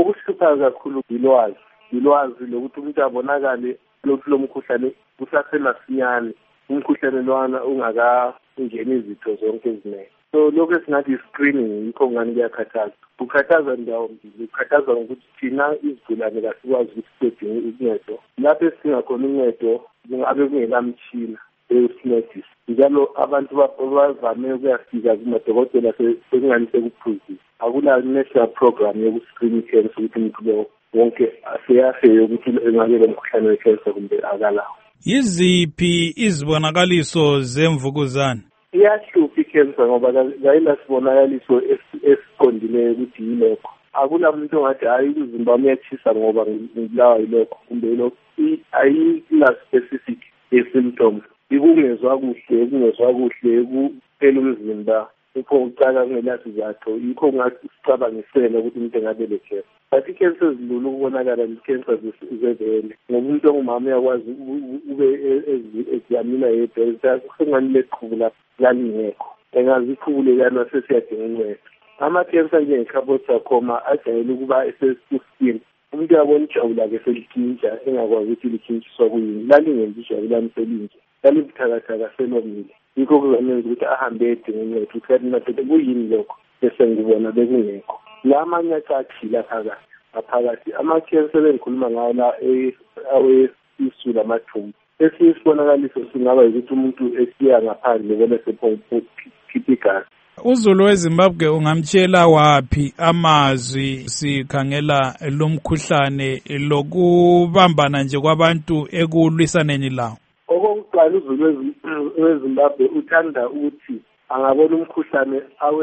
Okuhlupha kakhulu ilwazi lokuthi umuntu abonakale lokhu lo mkhuhlane usasemasinyane, umkhuhlane lwana ungakangeni izitho zonke eziningi. So lokho esingathi i-screening yikho ngani kuyakhathaza. Kukhathaza ndawo mbili, kukhathaza ngokuthi thina izigulane kasikwazi ukuthi sidinge uncedo. Lapho esidinga khona uncedo kungabe kungelamtshina eyosincedisa. Njalo abantu bavame ukuyafika kumadokotela sekungani sekuphuzile. Akula national program yokuscreen cancer ukuthi umuntu wonke aseyafeye ukuthi engabe lomkhuhlane we-cancer kumbe akalawo. Yiziphi izibonakaliso zemvukuzane? Iyahlupha i-cancer ngoba kayila sibonakaliso esiqondileyo ukuthi yilokho. Akula muntu ongathi hayi umzimba wami uyatshisa ngoba ngibulawa yilokho kumbe yilokho. Ayila specific symptoms. Ikungezwa kuhle, kuphela umzimba, uphongicaka kungelasizatho, yikho ngasicabangisela ukuthi umuntu engabe le-cancer. But i-cancer ezilula ukubonakala i-cancer zevele. Ngoba umuntu ongumama uyakwazi ube examina yedwa, sengani leqhubu lapho lalingekho. Engazi iqhubu lelana sesiyadinga uncedo. Ama-cancer njenge-carboxarcoma ajayele ukuba eseskusini. Umuntu uyabona ijwabu lakhe selikintsha, engakwazi ukuthi likintshiswa kuyini. Lalingenzi ijwabu lami selintsha. Lalibuthakathaka selomile. Yikho kuzamenza ukuthi ahambe edinga uncedo. Ukuthi madoda kuyini lokho? Bese ngibona bekungekho. La amanye acathile phakathi. Ama-cancer engikhuluma ngawo la awesisu lamathumbu. Esinye isibonakaliso singaba ukuthi umuntu esiya ngaphandle bone sephopha igazi. uZulu weZimbabwe ungamtshela waphi amazwi sikhangela lomkhuhlane lokubambana nje kwabantu ekulwisaneni lawo? Okokuqala uZulu weZimbabwe uthanda ukuthi angabona umkhuhlane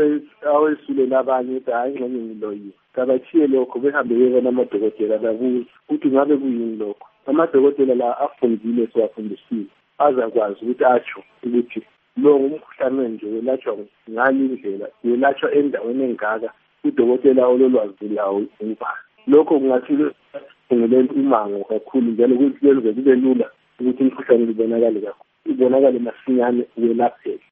awesule abanye ukuthi hayi ngeke ngiloyile. Kabachiye lokho behambe bebona amadokotela babuza ukuthi ngabe kuyini lokho. Amadokotela la afundile siwafundisile azakwazi ukuthi atsho ukuthi lo ngumkhuhlane nje welatshwa ngani indlela welatshwa endaweni engaka udokotela ololwazi lawo ubani. Lokho kungathi kungelenza umango kakhulu njalo kwenze kube lula ukuthi umkhuhlane ubonakale masinyane welapheke.